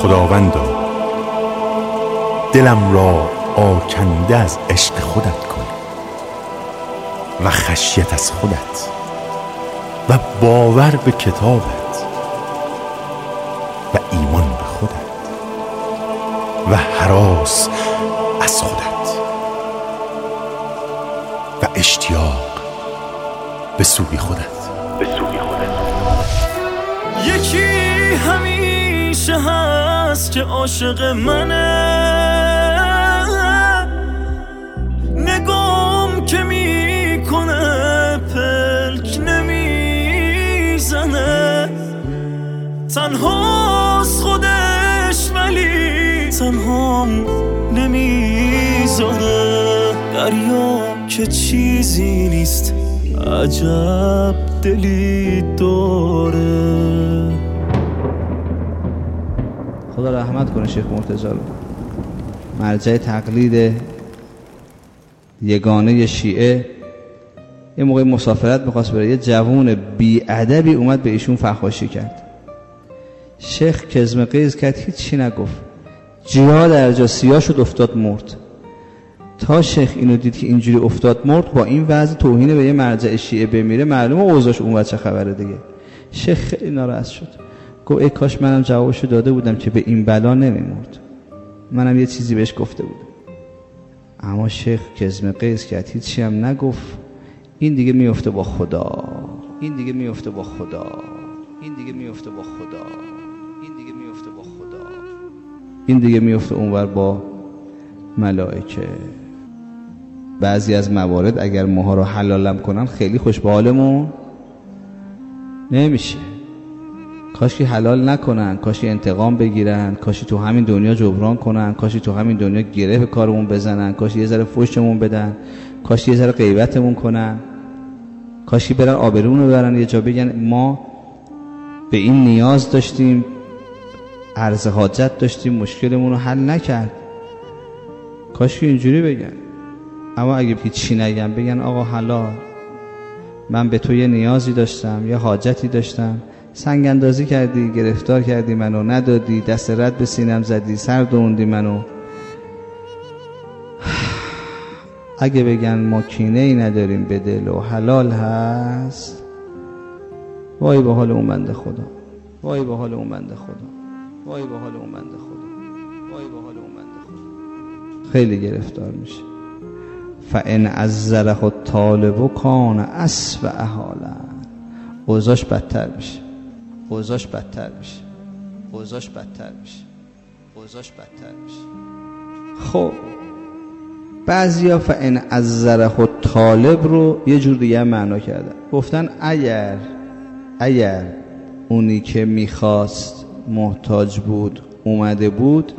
خداوندا دلم را آکنده از عشق خودت کن و خشیت از خودت و باور به کتابت و ایمان به خودت و هراس از خودت و اشتیاق به سوی خودت. یکی همیشه هست که عاشق منه، نگام که میکنه پلک نمیزنه، تنهاست خودش ولی تنهام نمیذاره، دریا که چیزی نیست عجب دلی داره. خدا رحمت کنه شیخ مرتضی رو، مرجع تقلید یگانه شیعه. یه موقع مسافرت می‌خواست بره، یه جوون بی‌ادبی اومد به ایشون فحاشی کرد. شیخ کظم قیز کرد، هیچی نگفت، جا در جا سیاه شد، افتاد مرد. تا شیخ اینو دید که اینجوری افتاد مرد، با این وضع توهین به یه مرجع شیعه بمیره، معلومه اوضاعش اون چه خبره دیگه. شیخ خیلی ناراحت شد، گفت ای کاش منم جوابشو داده بودم که به این بلا نمیمرد، منم یه چیزی بهش گفته بودم. اما شیخ کظم قیز کرد، هیچی هم نگفت. این دیگه میفته با خدا، این دیگه میفته با خدا، این دیگه میفته با خدا، این دیگه میفته با خدا، این دیگه میفته اونور با ملائکه. بعضی از موارد اگر ماها رو حلالم کنن خیلی خوش به حالمون نمیشه. کاشی حلال نکنن، کاشی انتقام بگیرن، کاشی تو همین دنیا جبران کنن، کاشی تو همین دنیا گره به کارمون بزنن، کاشی یه ذره فحشمون بدن، کاشی یه ذره غیبتمون کنن، کاشی برن آبرومون رو ببرن، یه جا بگن ما به این نیاز داشتیم، عرض حاجت داشتیم، مشکلمون رو حل نکرد. کاشی اینجوری بگن. اما اگه هیچی نگن، بگن آقا حلال، من به تو یه نیازی داشتم، یه حاجتی داشتم، سنگ اندازی کردی، گرفتار کردی منو، ندادی، دست رد به سینم زدی، سر دوندی منو. اگه بگن ما کینه ای نداریم به دل و حلال هست، وای به حال اون بنده خدا، وای به حال اون بنده خدا، وای به حال اون بنده خدا، وای به حال اون بنده خدا. خیلی گرفتار میشه. فَإِنْ عَزَّرَهُ الطَّالِبُ کَانَ أَسْوَأَ حَالًا. اوضاعش بدتر میشه، اوضاعش بدتر میشه، اوضاعش بدتر میشه، اوضاعش بدتر میشه. خب بعضیا فَإِنْ عَزَّرَهُ الطَّالِبُ رو یه جور دیگه معنا کردن، گفتن اگر اونی که میخواست محتاج بود اومده بود،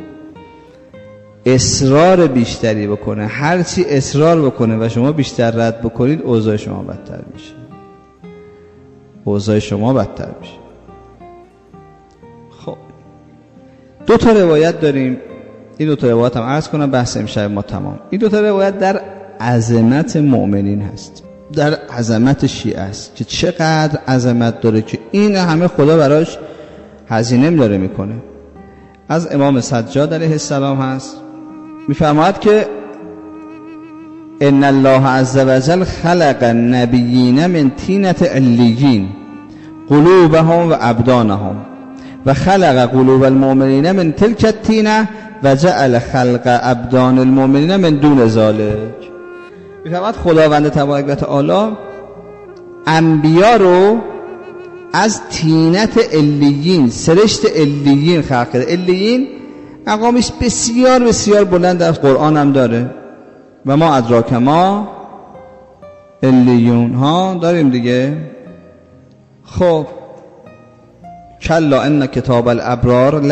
اصرار بیشتری بکنه، هرچی اصرار بکنه و شما بیشتر رد بکنید، اوضاع شما بدتر میشه، اوضاع شما بدتر میشه. خب دو تا روایت داریم، این دو تا روایت هم عرض کنم بحث امشب ما تمام. این دو تا روایت در عظمت مؤمنین هست، در عظمت شیعه است که چقدر عظمت داره که این همه خدا براش هزینه داره میکنه. از امام سجاد علیه السلام هست، میفرماید که ان الله عز وجل خلق النبیین من طینة علیین قلوبهم و ابدانهم و خلق قلوب المؤمنین من تلک الطینة و جعل خلق ابدان المؤمنین من دون ذلک. میفرماید خداوند تبارک و تعالی انبیا رو از طینت علیین، سرشت علیین خلق کرده. علیین مقامش بسیار بسیار بلند در قرآن هم داره. و ما ادراک ما علیون ها داریم دیگه. خب کلا ان کتاب الابرار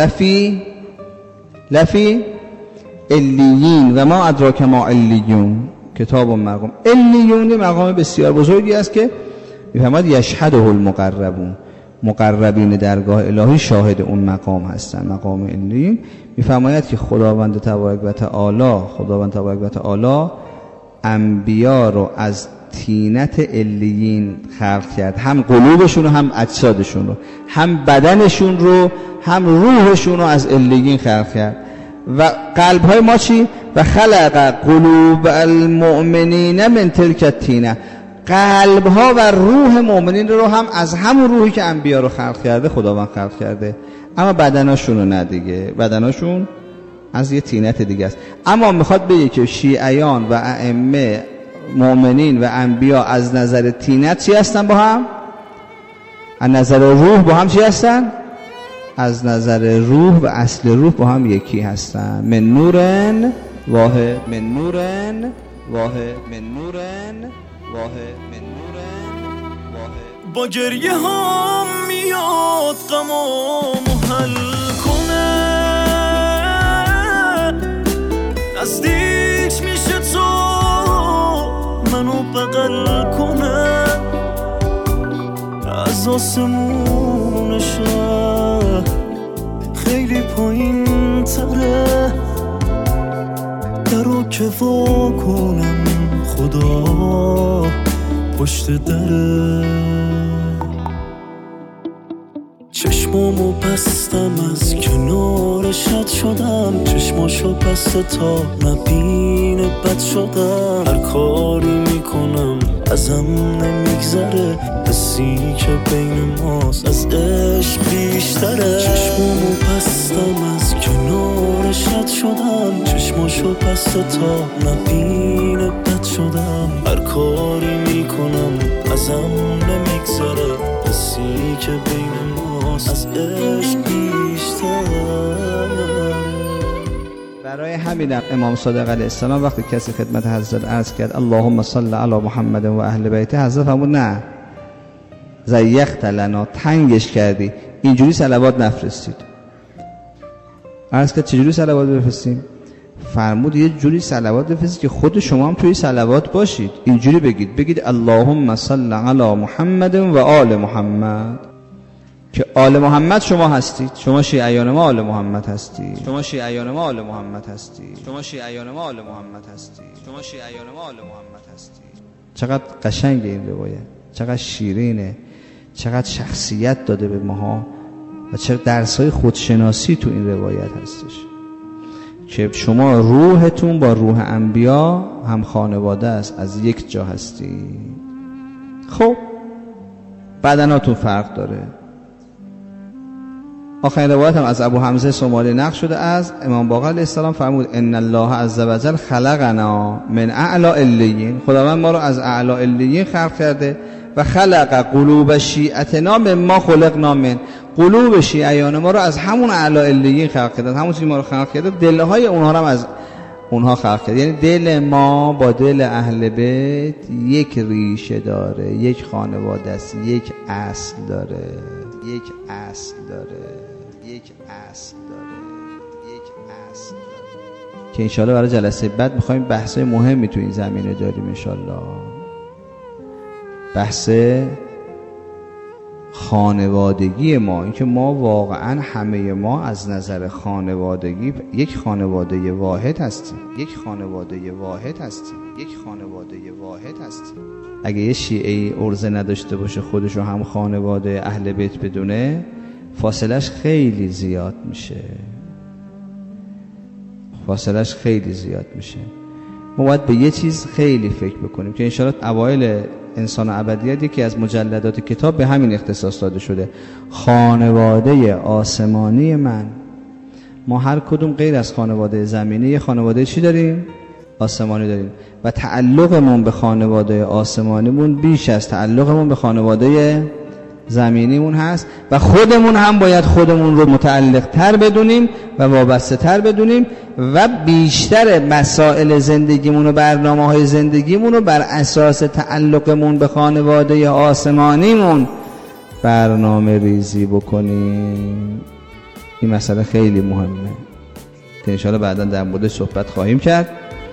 لفی علیین و ما ادراک ما علیون کتاب مرقوم. علیون مقام بسیار بزرگی است که میفهمد یشهده المقربون، مقربین درگاه الهی شاهد اون مقام هستن، مقام علیین. میفرماید که خداوند تبارک و تعالی انبیا رو از طینت علیین خلق کرد، هم قلوبشون رو هم اجسادشون رو، هم بدنشون رو هم روحشون رو از علیین خلق کرد. و قلب‌های ما چی؟ و خلق قلوب المؤمنین من تلک الطینه، قلب‌ها و روح مؤمنین رو هم از همون روحی که انبیا رو خلق کرده خداوند خلق کرده، اما بدناشون رو نه دیگه، بدناشون از یه طینت دیگه است. اما میخواد بگه که شیعیان و ائمه مؤمنین و انبیا از نظر طینت چی هستن با هم؟ از نظر روح با هم چی هستن؟ از نظر روح و اصل روح با هم یکی هستن. من نورن واحد، من نورن واحد، من نورن واحد، من نورن واحد. با گریه ها میاد غمامو حل کنه، نزدیک میشه تو منو بغل کنه، از آسمون شهر خیلی پایین تره، درو که وا کنم خدا پشت دره. چشمامو بستم از کنارش رد شدم، چشماشو بسته تا نبینه بد شدم، هر کاری میکنم ازم نمیگذره، حسی که بین ماست از عشق بیشتره. چشمامو بستم از کنارش رد شدم، چشماشو بسته تا نبینه بد شدم، هر کاری میکنم ازم نمیگذره، حسی که بین ماست از عشق بیشتره. برای همین امام صادق علیه السلام وقتی کسی خدمت حضرت عرض کرد اللهم صل علی محمد و اهل بیته، حضرت فرمود نه، ضیقت لنا، تنگش کردی، اینجوری صلوات نفرستید. عرض کرد چجوری صلوات بفرستیم؟ فرمود یه جوری صلوات بفرستید که خود شما هم توی صلوات باشید، اینجوری بگید اللهم صل علی محمد و آل محمد، که آل محمد شما هستید، شما شیعیان ما آل محمد هستید، شما شیعیان ما آل محمد هستید، شما شیعیان ما آل محمد هستید، شما شیعیان ما آل محمد هستید. چقدر قشنگ این روایت، چقدر شیرینه، چقدر شخصیت داده به ماها و چقدر درسای خودشناسی تو این روایت هستش که شما روحتون با روح انبیا هم خانواده است، از یک جا هستید. خب بدناتون فرق داره. آخرین روایت هم از ابو حمزه سومالی نقل شده از امام باقر علیه السلام فرمود ان الله عز وجل خلقنا من اعلی علیین، خداوند ما رو از اعلی علیین خلق کرده، و خلق قلوب شیعتنا مما خلقنا من، قلوب شیعیان ما رو از همون اعلی علیین خلق کرده، همون چیزی ما رو خلق کرده، دلهای اونها رو هم از اونها خلق کرده. یعنی دل ما با دل اهل بیت یک ریشه داره، یک خانواده است، یک اصل داره، یک اصل داره، یک اصل داره، یک اصل داره که انشاءالله برای جلسه بعد میخوایم بحثای مهمی تو این زمینه داریم انشاءالله. بحث خانوادگی ما، این که ما واقعا همه ما از نظر خانوادگی یک خانواده واحد هستیم، یک خانواده واحد هستیم، یک خانواده واحد هستیم. اگه یه شیعه‌ای عرضه نداشته باشه خودشو هم خانواده اهل بیت بدونه، فاصلش خیلی زیاد میشه، فاصلش خیلی زیاد میشه. ما باید به یه چیز خیلی فکر بکنیم که انشاءالله اوایل انسان ابدیت یکی از مجلدات کتاب به همین اختصاص داده شده، خانواده آسمانی من. ما هر کدوم غیر از خانواده زمینی یه خانواده چی داریم؟ آسمانی داریم، و تعلقمون به خانواده آسمانیمون بیش از تعلقمون به خانواده زمینیمون هست، و خودمون هم باید خودمون رو متعلق تر بدونیم و وابسته تر بدونیم و بیشتر مسائل زندگیمون و برنامه های زندگیمون رو بر اساس تعلقمون به خانواده آسمانیمون برنامه ریزی بکنیم. این مسئله خیلی مهمه که انشاءالله بعدا در مورد صحبت خواهیم کرد.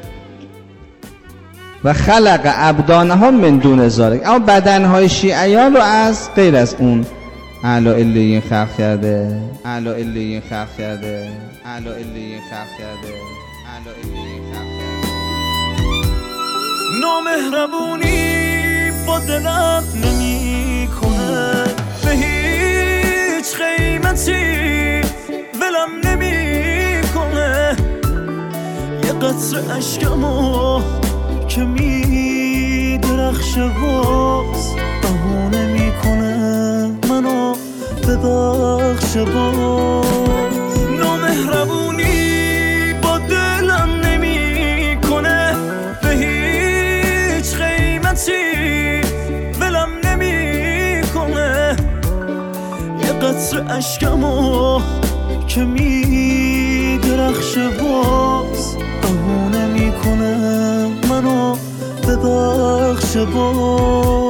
و خلق ابدانهم من دون ذالک، اما بدنهای شیعیان رو از غیر از اون اعلی علیین خلق کرده، اعلی علیین خلق کرده، اعلی علیین خلق کرده، اعلی علیین خلق کرده. نامهربونی قطره اشکمو که می درخشه باز بهونه میکنه منو ببخشه باز نامهربونی با دلم نمی کنه به هیچ قیمتی ولم نمی کنه یه قطره اشکمو که می درخشه باز بهونه میکنه منو ببخشه باز